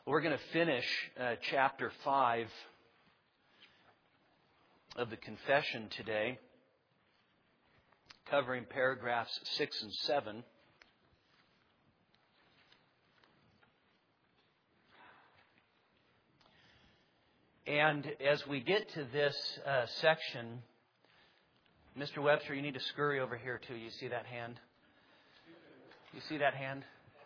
We're going to finish chapter 5 of the Confession today, covering paragraphs 6 and 7. And as we get to this section, Mr. Webster, you need to scurry over here too. You see that hand? You see that hand?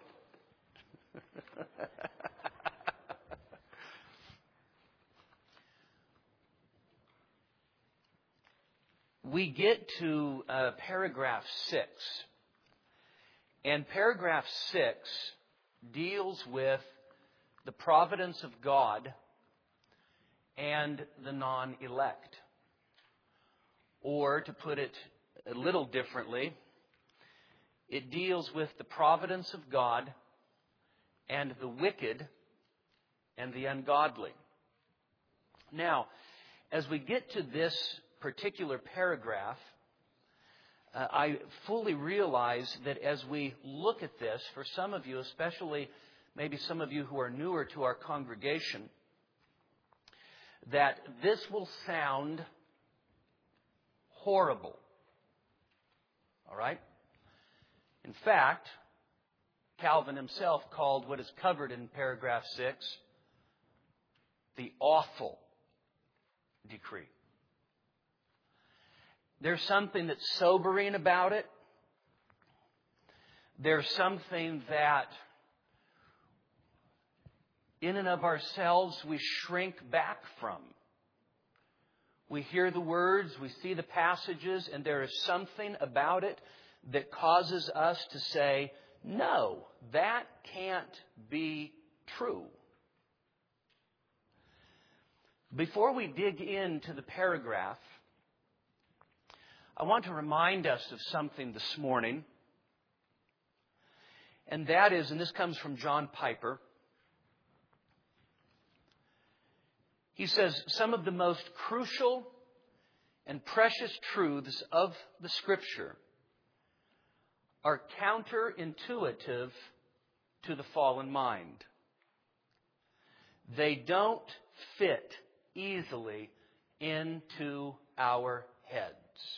We get to paragraph 6. And paragraph 6 deals with the providence of God and the non-elect. Or, to put it a little differently, it deals with the providence of God and the wicked and the ungodly. Now, as we get to this particular paragraph, I fully realize that as we look at this, for some of you, especially maybe some of you who are newer to our congregation, that this will sound horrible. All right? In fact, Calvin himself called what is covered in paragraph 6 the awful decree. There's something that's sobering about it. There's something that in and of ourselves we shrink back from. We hear the words, we see the passages, and there is something about it that causes us to say, no, that can't be true. Before we dig into the paragraph, I want to remind us of something this morning. And that is, and this comes from John Piper, he says, some of the most crucial and precious truths of the Scripture are counterintuitive to the fallen mind. They don't fit easily into our heads.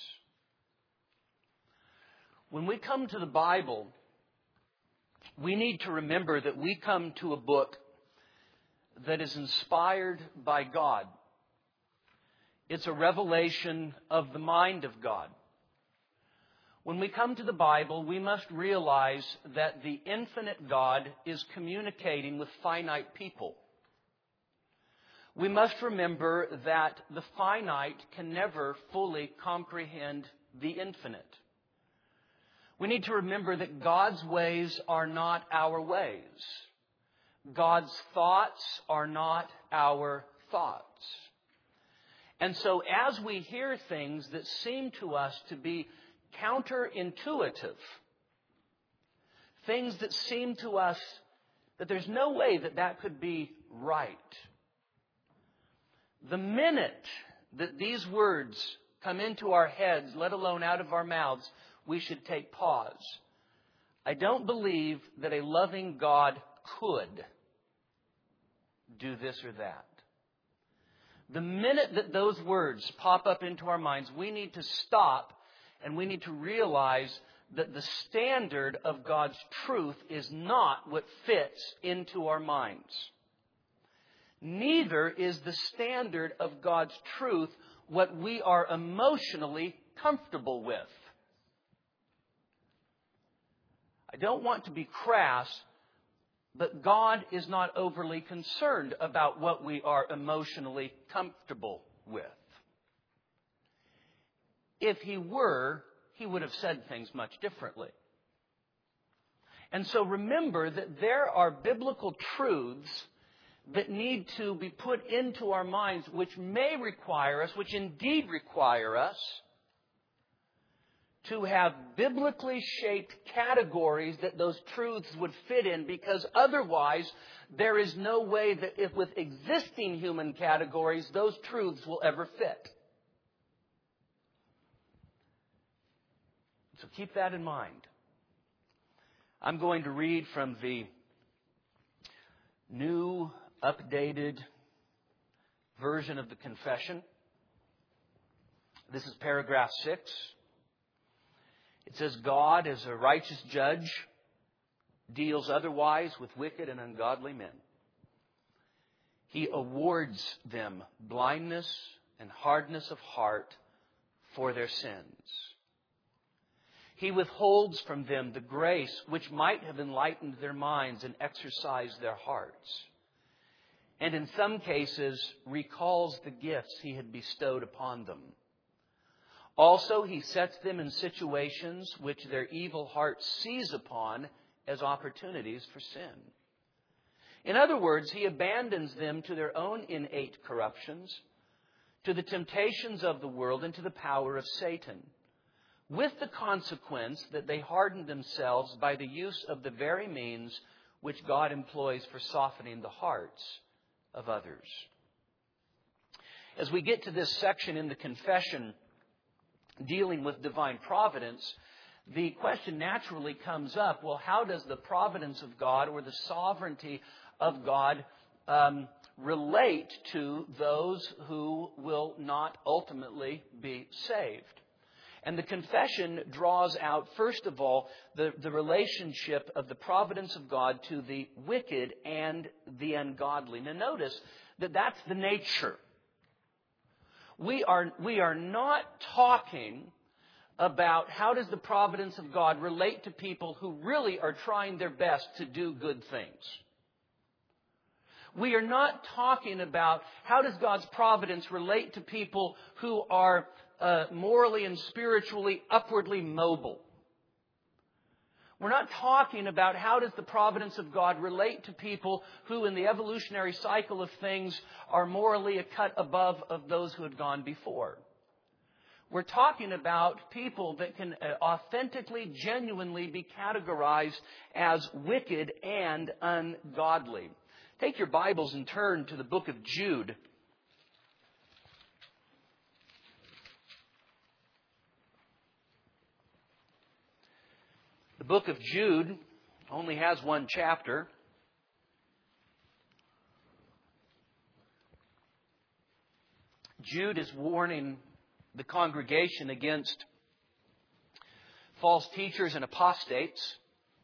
When we come to the Bible, we need to remember that we come to a book that is inspired by God. It's a revelation of the mind of God. When we come to the Bible, we must realize that the infinite God is communicating with finite people. We must remember that the finite can never fully comprehend the infinite. We need to remember that God's ways are not our ways. God's thoughts are not our thoughts. And so as we hear things that seem to us to be counterintuitive, things that seem to us that there's no way that that could be right, the minute that these words come into our heads, let alone out of our mouths, we should take pause. I don't believe that a loving God could do this or that. The minute that those words pop up into our minds, we need to stop and we need to realize that the standard of God's truth is not what fits into our minds. Neither is the standard of God's truth what we are emotionally comfortable with. I don't want to be crass, but God is not overly concerned about what we are emotionally comfortable with. If He were, He would have said things much differently. And so remember that there are biblical truths that need to be put into our minds, which may require us, which indeed require us, to have biblically shaped categories that those truths would fit in, because otherwise there is no way that if with existing human categories those truths will ever fit. So keep that in mind. I'm going to read from the New updated version of the confession. This is paragraph 6. It says, God, as a righteous judge, deals otherwise with wicked and ungodly men. He awards them blindness and hardness of heart for their sins. He withholds from them the grace which might have enlightened their minds and exercised their hearts. And in some cases, recalls the gifts He had bestowed upon them. Also, He sets them in situations which their evil heart seize upon as opportunities for sin. In other words, He abandons them to their own innate corruptions, to the temptations of the world, and to the power of Satan, with the consequence that they harden themselves by the use of the very means which God employs for softening the hearts of others. As we get to this section in the confession dealing with divine providence, the question naturally comes up, well, how does the providence of God or the sovereignty of God relate to those who will not ultimately be saved? And the confession draws out, first of all, the relationship of the providence of God to the wicked and the ungodly. Now notice that that's the nature. We are not talking about how does the providence of God relate to people who really are trying their best to do good things. We are not talking about how does God's providence relate to people who are morally and spiritually upwardly mobile. We're not talking about how does the providence of God relate to people who in the evolutionary cycle of things are morally a cut above of those who had gone before. We're talking about people that can authentically, genuinely be categorized as wicked and ungodly. Take your Bibles and turn to the book of Jude. The book of Jude only has one chapter. Jude is warning the congregation against false teachers and apostates.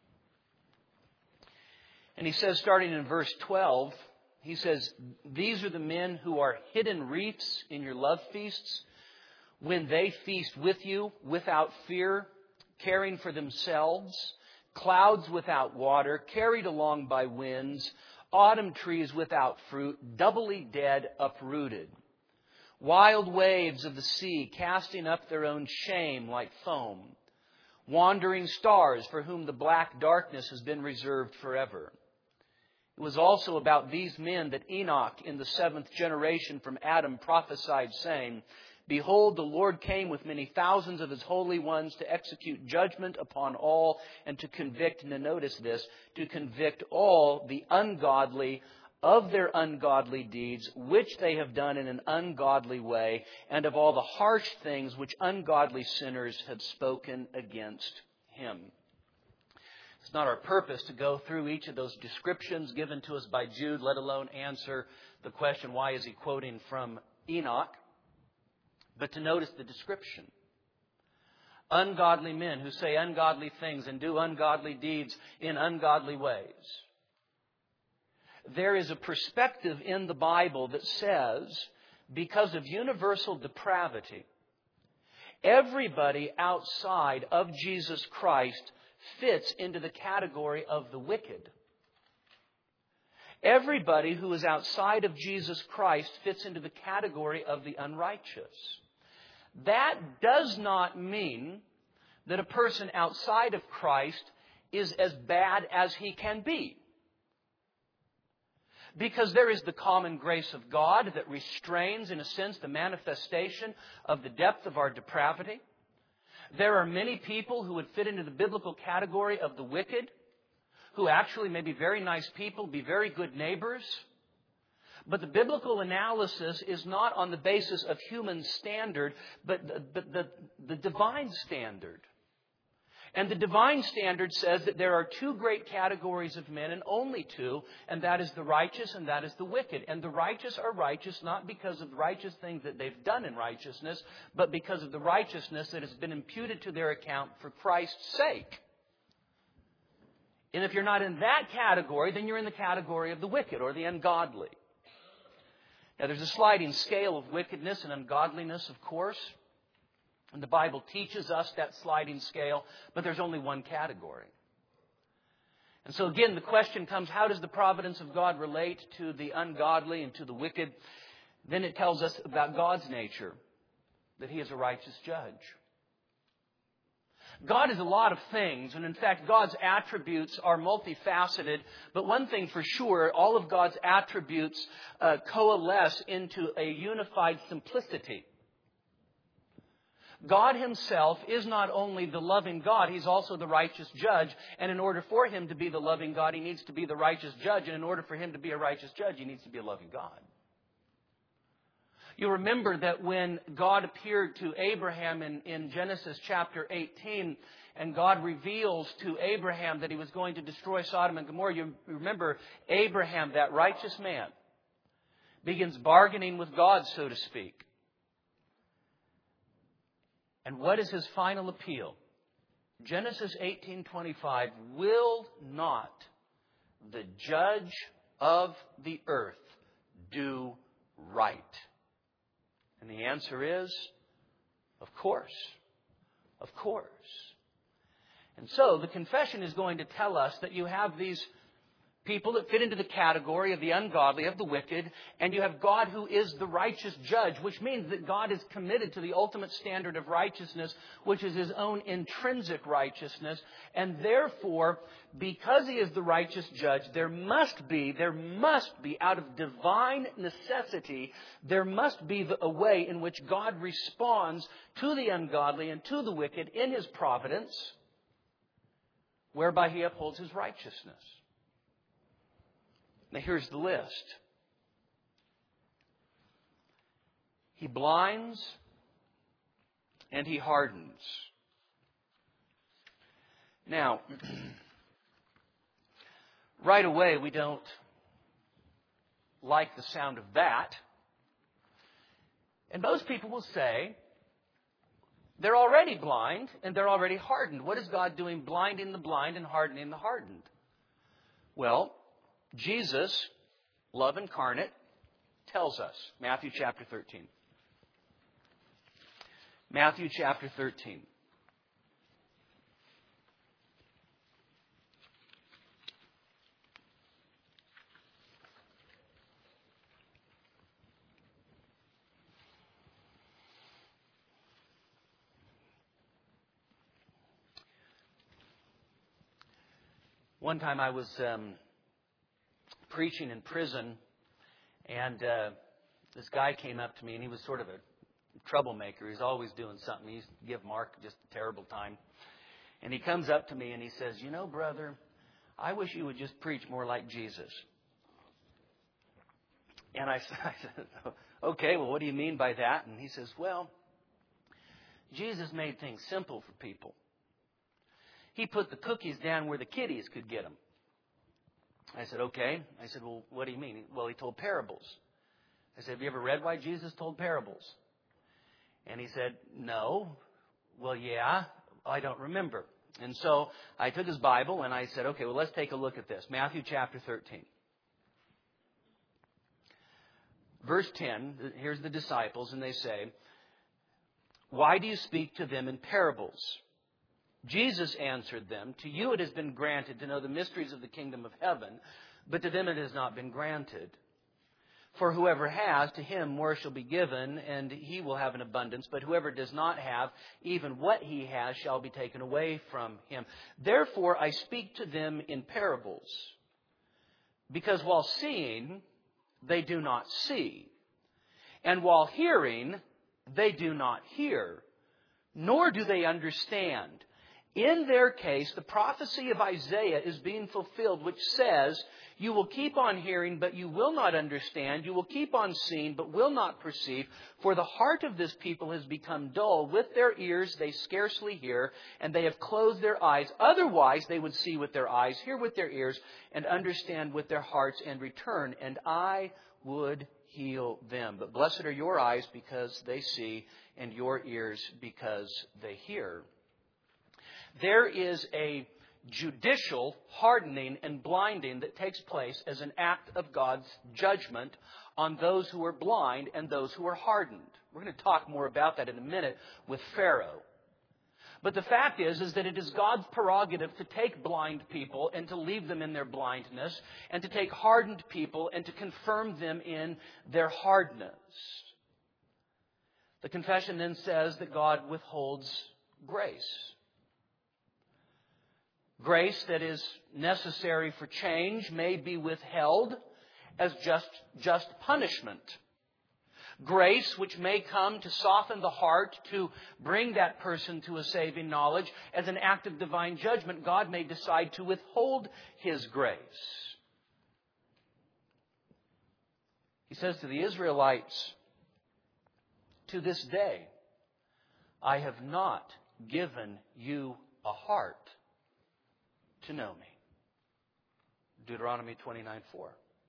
And he says, starting in verse 12, he says, "These are the men who are hidden wreaths in your love feasts, when they feast with you without fear, caring for themselves, clouds without water, carried along by winds, autumn trees without fruit, doubly dead, uprooted. Wild waves of the sea, casting up their own shame like foam. Wandering stars for whom the black darkness has been reserved forever." It was also about these men that Enoch in the 7th generation from Adam prophesied, saying, "Behold, the Lord came with many thousands of His holy ones to execute judgment upon all and to convict," now notice this, "to convict all the ungodly of their ungodly deeds, which they have done in an ungodly way, and of all the harsh things which ungodly sinners have spoken against Him." It's not our purpose to go through each of those descriptions given to us by Jude, let alone answer the question, why is he quoting from Enoch? But to notice the description. Ungodly men who say ungodly things and do ungodly deeds in ungodly ways. There is a perspective in the Bible that says, because of universal depravity, everybody outside of Jesus Christ fits into the category of the wicked. Everybody who is outside of Jesus Christ fits into the category of the unrighteous. That does not mean that a person outside of Christ is as bad as he can be. Because there is the common grace of God that restrains, in a sense, the manifestation of the depth of our depravity. There are many people who would fit into the biblical category of the wicked, who actually may be very nice people, be very good neighbors. But the biblical analysis is not on the basis of human standard, but the divine standard. And the divine standard says that there are two great categories of men, and only two, and that is the righteous and that is the wicked. And the righteous are righteous not because of the righteous things that they've done in righteousness, but because of the righteousness that has been imputed to their account for Christ's sake. And if you're not in that category, then you're in the category of the wicked or the ungodly. Now, there's a sliding scale of wickedness and ungodliness, of course. And the Bible teaches us that sliding scale, but there's only one category. And so again, the question comes, how does the providence of God relate to the ungodly and to the wicked? Then it tells us about God's nature, that He is a righteous judge. God is a lot of things, and in fact, God's attributes are multifaceted. But one thing for sure, all of God's attributes coalesce into a unified simplicity. God Himself is not only the loving God, He's also the righteous judge. And in order for Him to be the loving God, He needs to be the righteous judge. And in order for Him to be a righteous judge, He needs to be a loving God. You remember that when God appeared to Abraham in Genesis chapter 18, and God reveals to Abraham that He was going to destroy Sodom and Gomorrah, you remember Abraham, that righteous man, begins bargaining with God, so to speak. And what is his final appeal? Genesis 18:25, will not the judge of the earth do right? And the answer is, of course. Of course. And so the confession is going to tell us that you have these people that fit into the category of the ungodly, of the wicked, and you have God who is the righteous judge, which means that God is committed to the ultimate standard of righteousness, which is His own intrinsic righteousness. And therefore, because He is the righteous judge, there must be, out of divine necessity, there must be a way in which God responds to the ungodly and to the wicked in His providence, whereby He upholds His righteousness. Now here's the list. He blinds and He hardens. Now, right away we don't like the sound of that. And most people will say, they're already blind and they're already hardened. What is God doing blinding the blind and hardening the hardened? Well, Jesus, love incarnate, tells us. Matthew chapter 13. Matthew chapter 13. One time I was preaching in prison, and this guy came up to me, and he was sort of a troublemaker. He's always doing something. He used to give Mark just a terrible time. And he comes up to me and he says, you know, brother, I wish you would just preach more like Jesus. And I said, okay, well, what do you mean by that? And he says, well, Jesus made things simple for people. He put the cookies down where the kiddies could get them. I said, okay. I said, well, what do you mean? Well, He told parables. I said, have you ever read why Jesus told parables? And he said, no. Well, yeah, I don't remember. And so I took his Bible and I said, okay, well, let's take a look at this. Matthew chapter 13. Verse 10, here's the disciples, and they say, why do you speak to them in parables? Jesus answered them, to you it has been granted to know the mysteries of the kingdom of heaven, but to them it has not been granted. For whoever has, to him more shall be given, and he will have an abundance. But whoever does not have, even what he has shall be taken away from him. Therefore I speak to them in parables, because while seeing, they do not see, and while hearing, they do not hear, nor do they understand. In their case, the prophecy of Isaiah is being fulfilled, which says, you will keep on hearing, but you will not understand. You will keep on seeing, but will not perceive. For the heart of this people has become dull. With their ears they scarcely hear, and they have closed their eyes. Otherwise they would see with their eyes, hear with their ears, and understand with their hearts, and return, and I would heal them. But blessed are your eyes because they see, and your ears because they hear. There is a judicial hardening and blinding that takes place as an act of God's judgment on those who are blind and those who are hardened. We're going to talk more about that in a minute with Pharaoh. But the fact is that it is God's prerogative to take blind people and to leave them in their blindness, and to take hardened people and to confirm them in their hardness. The confession then says that God withholds grace. Grace that is necessary for change may be withheld as just punishment. Grace which may come to soften the heart, to bring that person to a saving knowledge, as an act of divine judgment, God may decide to withhold His grace. He says to the Israelites, to this day, I have not given you a heart to know me. Deuteronomy 29:4.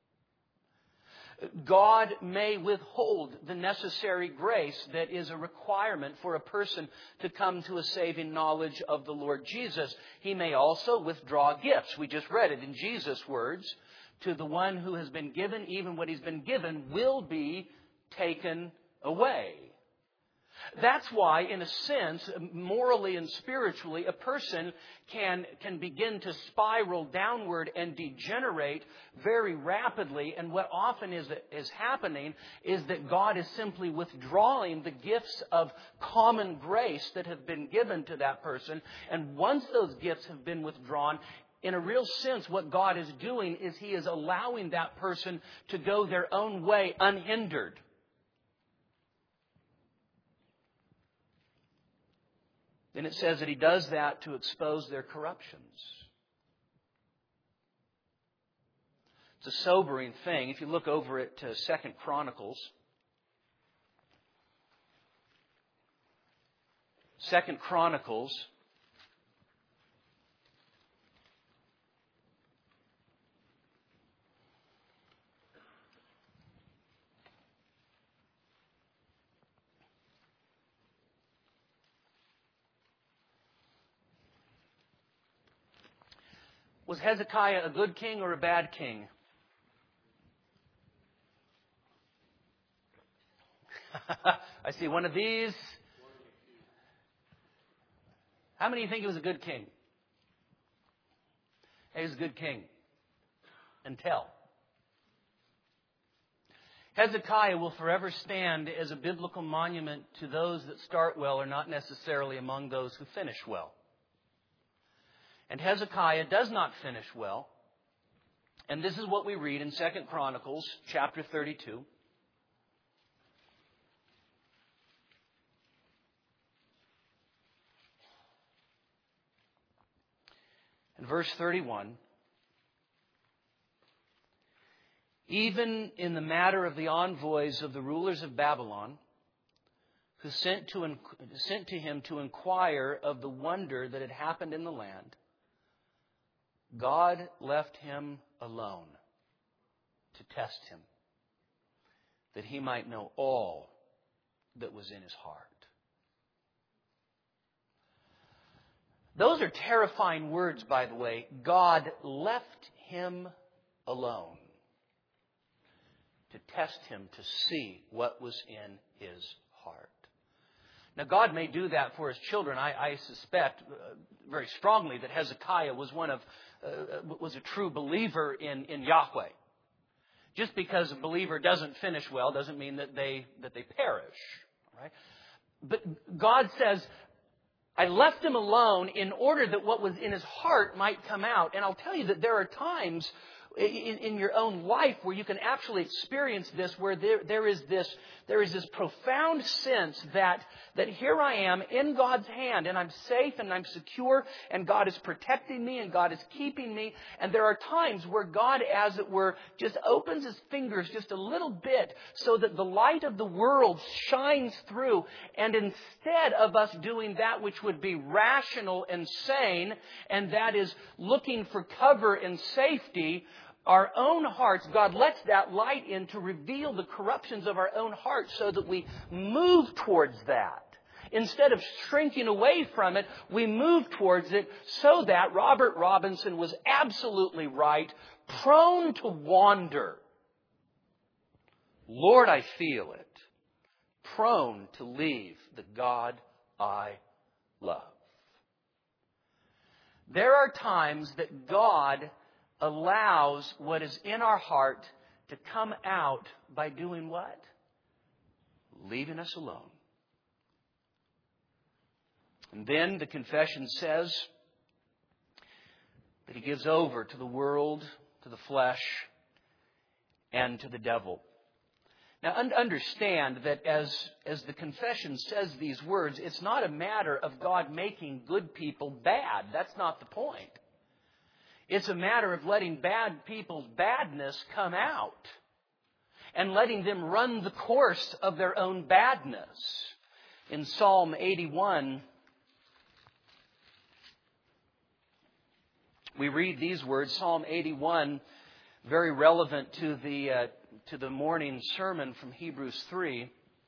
God may withhold the necessary grace that is a requirement for a person to come to a saving knowledge of the Lord Jesus. He may also withdraw gifts. We just read it in Jesus' words. To the one who has been given, even what he's been given will be taken away. That's why, in a sense, morally and spiritually, a person can begin to spiral downward and degenerate very rapidly. And what often is happening is that God is simply withdrawing the gifts of common grace that have been given to that person. And once those gifts have been withdrawn, in a real sense, what God is doing is He is allowing that person to go their own way unhindered. Then it says that He does that to expose their corruptions. It's a sobering thing. If you look over at 2 Chronicles. 2 Chronicles. Was Hezekiah a good king or a bad king? I see one of these. How many think he was a good king? He was a good king. Until. Hezekiah will forever stand as a biblical monument to those that start well are not necessarily among those who finish well. And Hezekiah does not finish well. And this is what we read in 2 Chronicles chapter 32. In verse 31, even in the matter of the envoys of the rulers of Babylon, who sent to him to inquire of the wonder that had happened in the land, God left him alone to test him, that he might know all that was in his heart. Those are terrifying words, by the way. God left him alone to test him to see what was in his heart. Now, God may do that for His children. I suspect very strongly that Hezekiah was was a true believer in Yahweh. Just because a believer doesn't finish well doesn't mean that they perish, right? But God says, I left him alone in order that what was in his heart might come out. And I'll tell you that there are times in your own life where you can actually experience this, where there is this profound sense that here I am in God's hand, and I'm safe and I'm secure, and God is protecting me and God is keeping me. And there are times where God, as it were, just opens His fingers just a little bit so that the light of the world shines through. And instead of us doing that which would be rational and sane, and that is looking for cover and safety, our own hearts, God lets that light in to reveal the corruptions of our own hearts so that we move towards that. Instead of shrinking away from it, we move towards it so that Robert Robinson was absolutely right, prone to wander. Lord, I feel it. Prone to leave the God I love. There are times that God allows what is in our heart to come out by doing what? Leaving us alone. And then the confession says that He gives over to the world, to the flesh, and to the devil. Now understand that as the confession says these words, it's not a matter of God making good people bad. That's not the point. It's a matter of letting bad people's badness come out and letting them run the course of their own badness. In Psalm 81, we read these words. Psalm 81, very relevant to the morning sermon from Hebrews 3.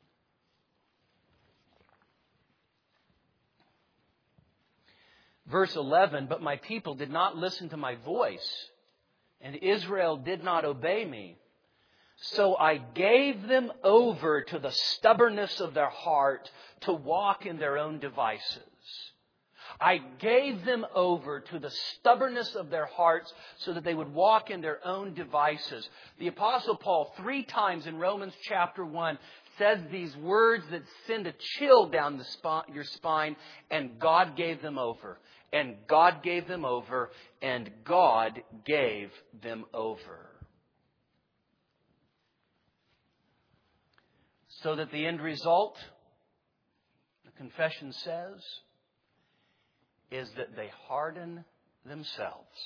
Verse 11, but my people did not listen to my voice, and Israel did not obey me. So I gave them over to the stubbornness of their heart to walk in their own devices. I gave them over to the stubbornness of their hearts so that they would walk in their own devices. The Apostle Paul 3 times in Romans chapter 1 says these words that send a chill down your spine, and God gave them over. And God gave them over, and God gave them over. So that the end result, the confession says, is that they harden themselves.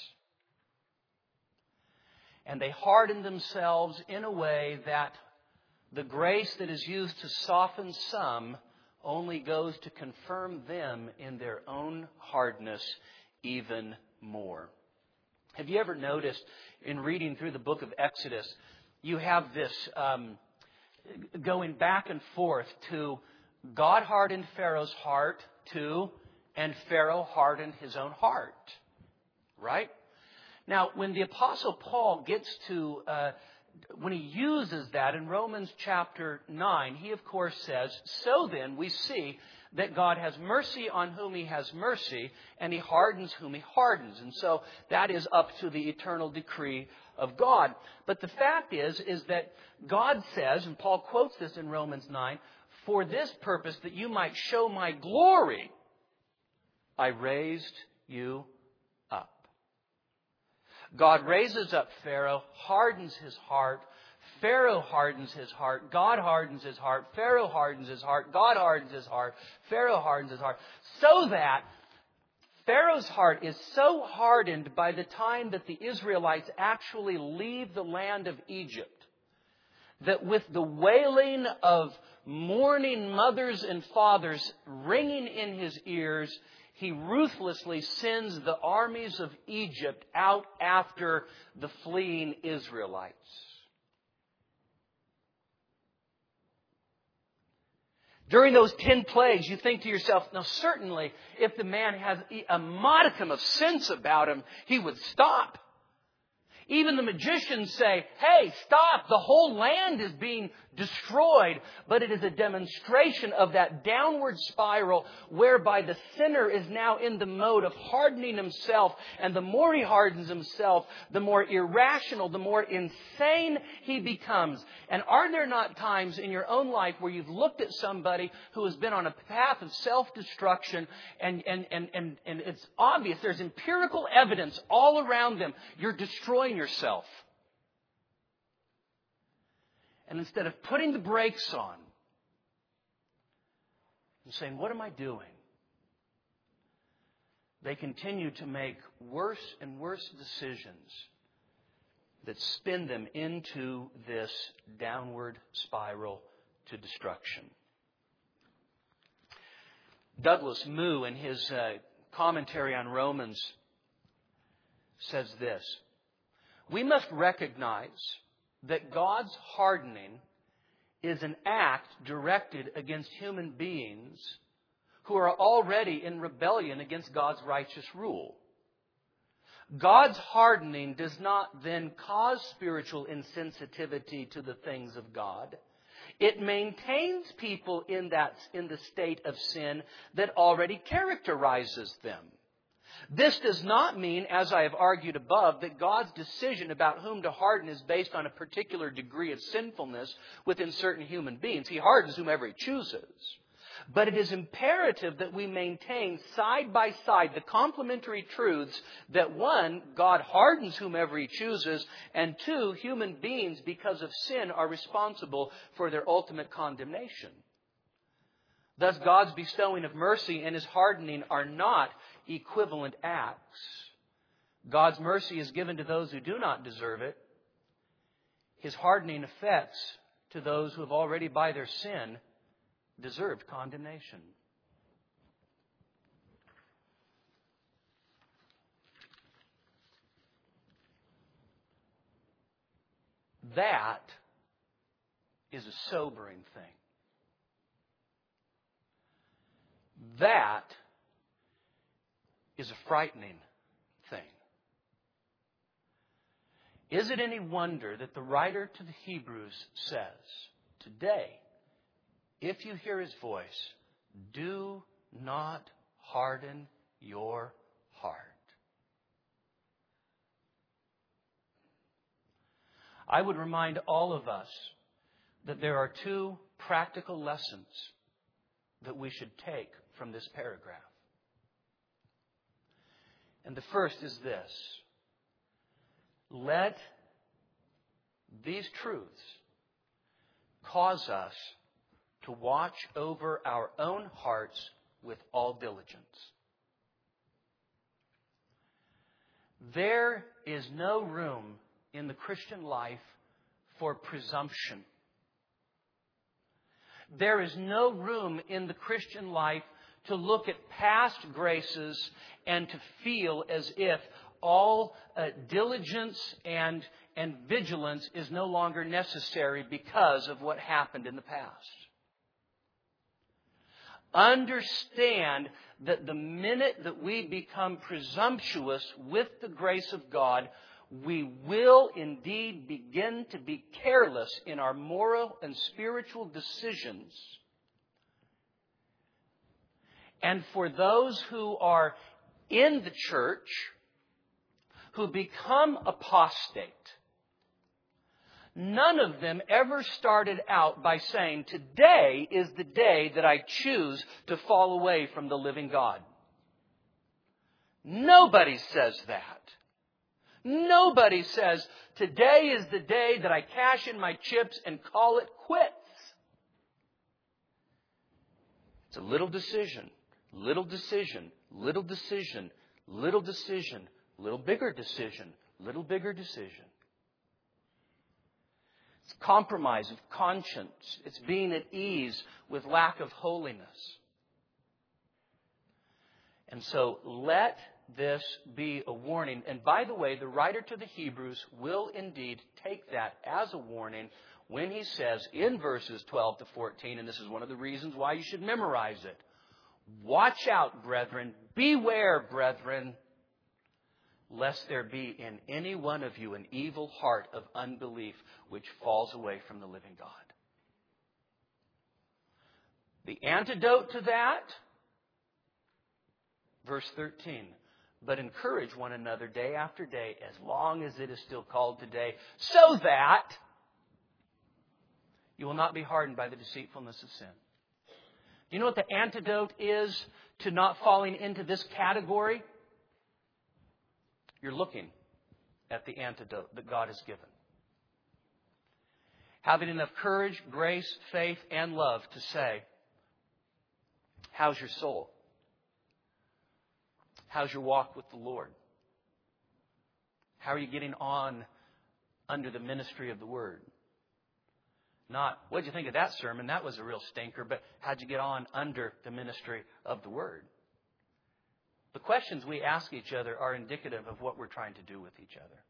And they harden themselves in a way that the grace that is used to soften some only goes to confirm them in their own hardness even more. Have you ever noticed in reading through the book of Exodus, you have this going back and forth to God hardened Pharaoh's heart to, and Pharaoh hardened his own heart. Right? Now, when the Apostle Paul gets to, when he uses that in Romans chapter 9, he of course says, so then we see that God has mercy on whom He has mercy, and He hardens whom He hardens. And so that is up to the eternal decree of God. But the fact is that God says, and Paul quotes this in Romans 9, for this purpose that you might show my glory, I raised you up. God raises up Pharaoh, hardens his heart. Pharaoh hardens his heart. God hardens his heart. Pharaoh hardens his heart. God hardens his heart. Pharaoh hardens his heart. So that Pharaoh's heart is so hardened by the time that the Israelites actually leave the land of Egypt, that with the wailing of mourning mothers and fathers ringing in his ears, he ruthlessly sends the armies of Egypt out after the fleeing Israelites. During those 10 plagues, you think to yourself, now certainly if the man has a modicum of sense about him, he would stop. Even the magicians say, hey, stop, the whole land is being destroyed. But it is a demonstration of that downward spiral whereby the sinner is now in the mode of hardening himself. And the more he hardens himself, the more irrational, the more insane he becomes. And are there not times in your own life where you've looked at somebody who has been on a path of self-destruction and it's obvious, there's empirical evidence all around them. You're destroying yourself. And instead of putting the brakes on and saying, what am I doing? They continue to make worse and worse decisions that spin them into this downward spiral to destruction. Douglas Moo, in his commentary on Romans, says this: we must recognize that God's hardening is an act directed against human beings who are already in rebellion against God's righteous rule. God's hardening does not then cause spiritual insensitivity to the things of God. It maintains people in the state of sin that already characterizes them. This does not mean, as I have argued above, that God's decision about whom to harden is based on a particular degree of sinfulness within certain human beings. He hardens whomever He chooses. But it is imperative that we maintain side by side the complementary truths that, one, God hardens whomever He chooses, and two, human beings, because of sin, are responsible for their ultimate condemnation. Thus, God's bestowing of mercy and His hardening are not equivalent acts. God's mercy is given to those who do not deserve it. His hardening effects to those who have already, by their sin, deserved condemnation. That is a sobering thing. That is a frightening thing. Is it any wonder that the writer to the Hebrews says, today, if you hear His voice, do not harden your heart. I would remind all of us that there are two practical lessons that we should take from this paragraph. And the first is this: let these truths cause us to watch over our own hearts with all diligence. There is no room in the Christian life for presumption. There is no room in the Christian life to look at past graces and to feel as if all diligence and vigilance is no longer necessary because of what happened in the past. Understand that the minute that we become presumptuous with the grace of God, we will indeed begin to be careless in our moral and spiritual decisions. And for those who are in the church, who become apostate, none of them ever started out by saying, today is the day that I choose to fall away from the living God. Nobody says that. Nobody says, today is the day that I cash in my chips and call it quits. It's a little decision, little decision, little decision, little decision, little bigger decision, little bigger decision. It's compromise of conscience. It's being at ease with lack of holiness. And so let this be a warning. And by the way, the writer to the Hebrews will indeed take that as a warning when he says in verses 12 to 14, and this is one of the reasons why you should memorize it. Watch out, brethren. Beware, brethren, lest there be in any one of you an evil heart of unbelief which falls away from the living God. The antidote to that, verse 13, but encourage one another day after day, as long as it is still called today, so that you will not be hardened by the deceitfulness of sin. Do you know what the antidote is to not falling into this category? You're looking. at the antidote that God has given. Having enough courage, grace, faith, and love to say, how's your soul? How's your walk with the Lord? How are you getting on under the ministry of the Word? Not, what'd you think of that sermon? That was a real stinker. But how'd you get on under the ministry of the Word? The questions we ask each other are indicative of what we're trying to do with each other.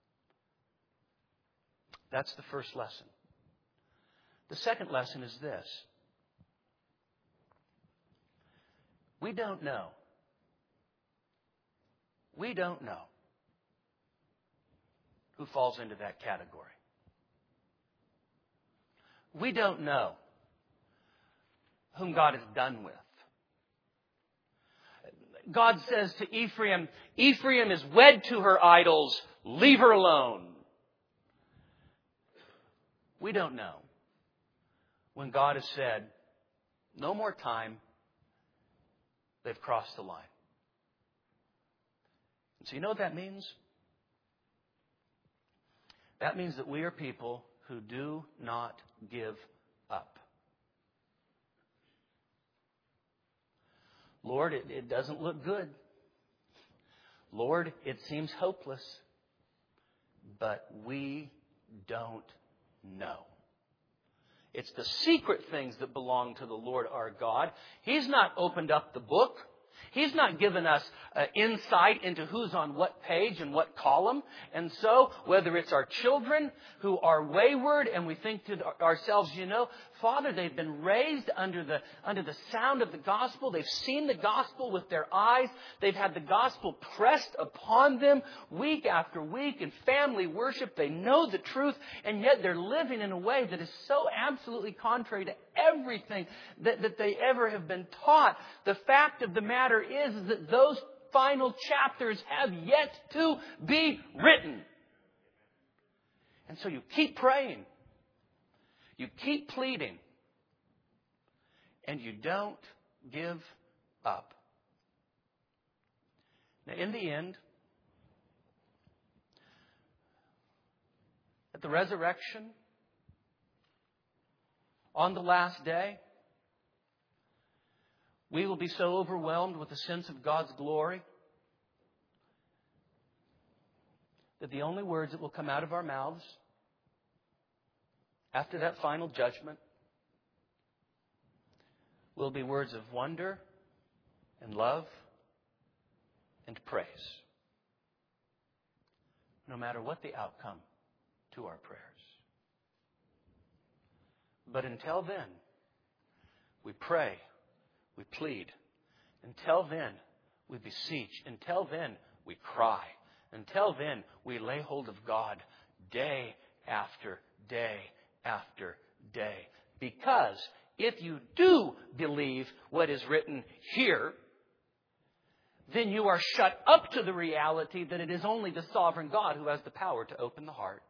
That's the first lesson. The second lesson is this. We don't know. We don't know who falls into that category. We don't know whom God is done with. God says to Ephraim, Ephraim is wed to her idols, leave her alone. We don't know when God has said, no more time, they've crossed the line. And so you know what that means? That means that we are people who do not give up. Lord, it doesn't look good. Lord, it seems hopeless. But we don't know. It's the secret things that belong to the Lord our God. He's not opened up the book. He's not given us insight into who's on what page and what column. And so, whether it's our children who are wayward and we think to ourselves, you know, Father, they've been raised under the sound of the gospel. They've seen the gospel with their eyes. They've had the gospel pressed upon them week after week in family worship. They know the truth, and yet they're living in a way that is so absolutely contrary to everything that they ever have been taught. The fact of the matter is that those final chapters have yet to be written. And so you keep praying. You keep pleading. And you don't give up. Now, in the end, at the resurrection, on the last day, we will be so overwhelmed with a sense of God's glory that the only words that will come out of our mouths after that final judgment will be words of wonder and love and praise, no matter what the outcome to our prayers. But until then, we pray, we plead. Until then, we beseech. Until then, we cry. Until then, we lay hold of God day after day after day. Because if you do believe what is written here, then you are shut up to the reality that it is only the sovereign God who has the power to open the heart.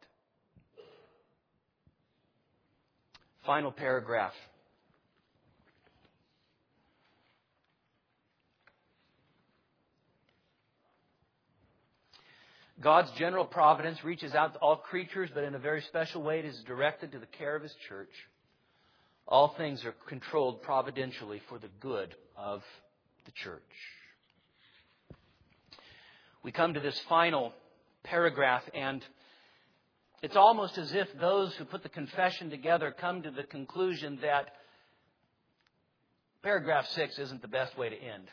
Final paragraph. God's general providence reaches out to all creatures, but in a very special way it is directed to the care of His church. All things are controlled providentially for the good of the church. We come to this final paragraph, and it's almost as if those who put the confession together come to the conclusion that paragraph 6 isn't the best way to end.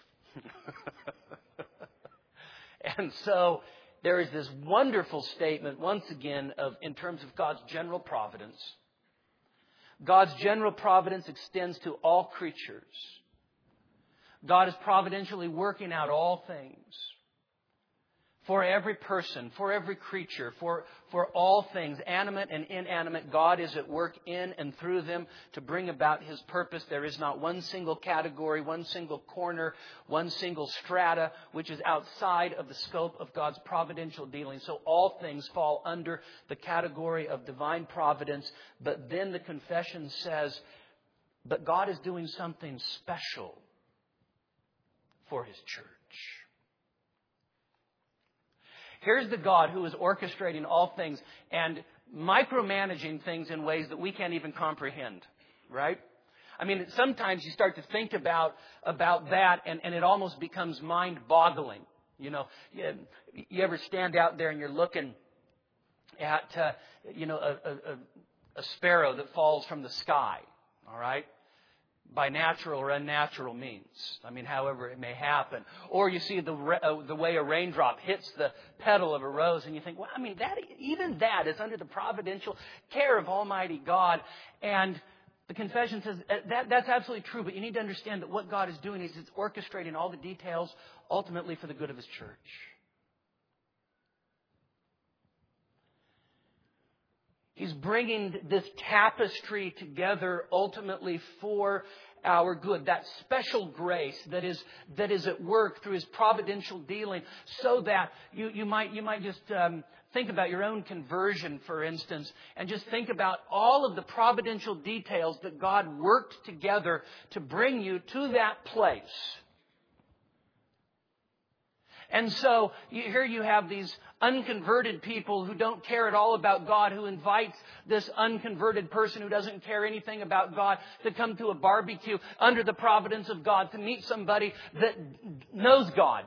And so there is this wonderful statement, once again, in terms of God's general providence. God's general providence extends to all creatures. God is providentially working out all things. For every person, for every creature, for all things, animate and inanimate, God is at work in and through them to bring about His purpose. There is not one single category, one single corner, one single strata, which is outside of the scope of God's providential dealing. So all things fall under the category of divine providence. But then the confession says, but God is doing something special for His church. Here's the God who is orchestrating all things and micromanaging things in ways that we can't even comprehend, right? I mean, sometimes you start to think about that and it almost becomes mind-boggling. You know, you ever stand out there and you're looking at, a sparrow that falls from the sky, all right? By natural or unnatural means. I mean, however it may happen. Or you see the way a raindrop hits the petal of a rose and you think, well, I mean, even that is under the providential care of Almighty God. And the confession says that's absolutely true, but you need to understand that what God is doing is it's orchestrating all the details ultimately for the good of His church. He's bringing this tapestry together ultimately for our good. That special grace that is at work through His providential dealing, so that you might just think about your own conversion, for instance, and just think about all of the providential details that God worked together to bring you to that place. And so here you have these unconverted people who don't care at all about God, who invites this unconverted person who doesn't care anything about God to come to a barbecue under the providence of God to meet somebody that knows God.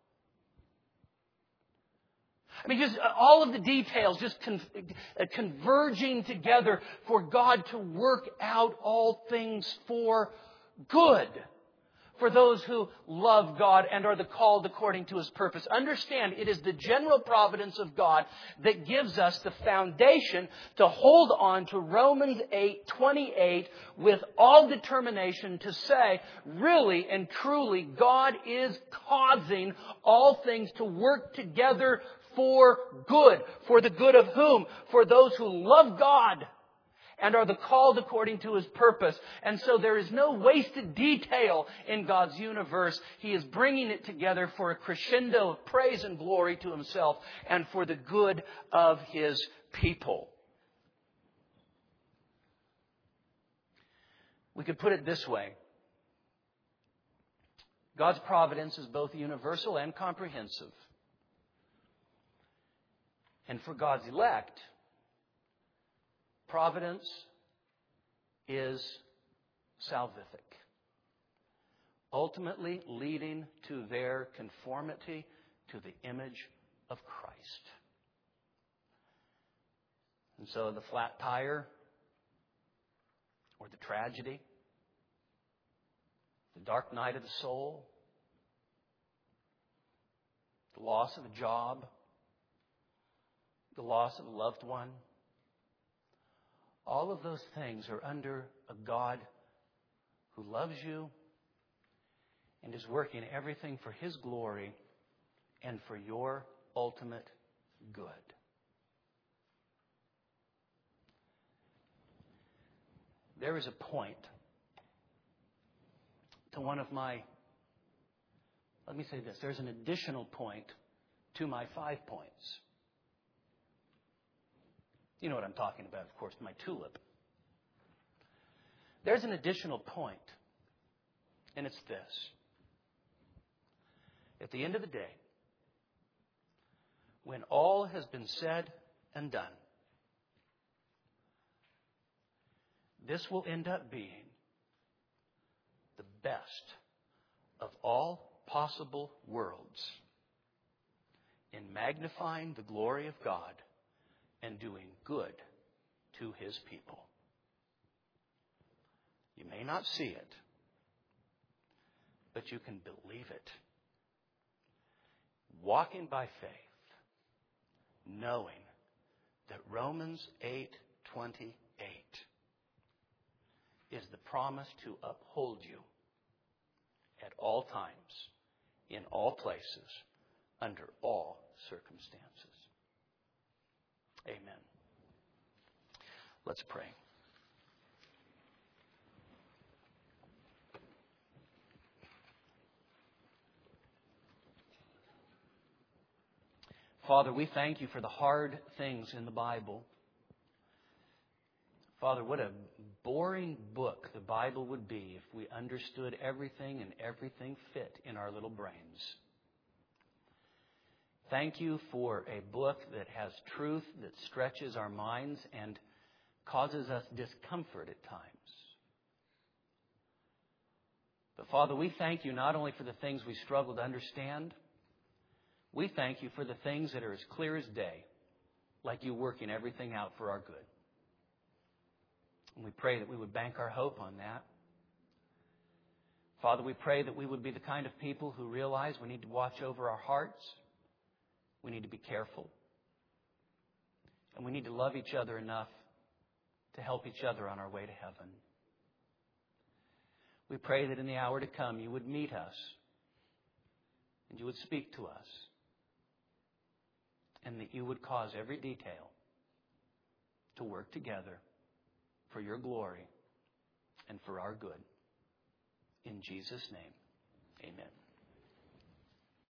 I mean, just all of the details just converging together for God to work out all things for good. For those who love God and are the called according to His purpose. Understand, it is the general providence of God that gives us the foundation to hold on to Romans 8:28 with all determination to say, really and truly, God is causing all things to work together for good. For the good of whom? For those who love God and are the called according to His purpose. And so there is no wasted detail in God's universe. He is bringing it together for a crescendo of praise and glory to Himself and for the good of His people. We could put it this way. God's providence is both universal and comprehensive. And for God's elect, providence is salvific, ultimately leading to their conformity to the image of Christ. And so the flat tire, or the tragedy, the dark night of the soul, the loss of a job, the loss of a loved one, all of those things are under a God who loves you and is working everything for His glory and for your ultimate good. There is a point to one of my, let me say this, there's an additional point to my 5 points. You know what I'm talking about, of course, my tulip. There's an additional point, and it's this. At the end of the day, when all has been said and done, this will end up being the best of all possible worlds in magnifying the glory of God and doing good to His people. You may not see it, but you can believe it. Walking by faith, knowing that Romans 8:28 is the promise to uphold you at all times, in all places, under all circumstances. Amen. Let's pray. Father, we thank You for the hard things in the Bible. Father, what a boring book the Bible would be if we understood everything and everything fit in our little brains. Thank you for a book that has truth that stretches our minds and causes us discomfort at times. But Father, we thank you not only for the things we struggle to understand, we thank you for the things that are as clear as day, like you working everything out for our good. And we pray that we would bank our hope on that. Father, we pray that we would be the kind of people who realize we need to watch over our hearts. We need to be careful. And we need to love each other enough to help each other on our way to heaven. We pray that in the hour to come you would meet us and you would speak to us and that you would cause every detail to work together for your glory and for our good. In Jesus' name, amen.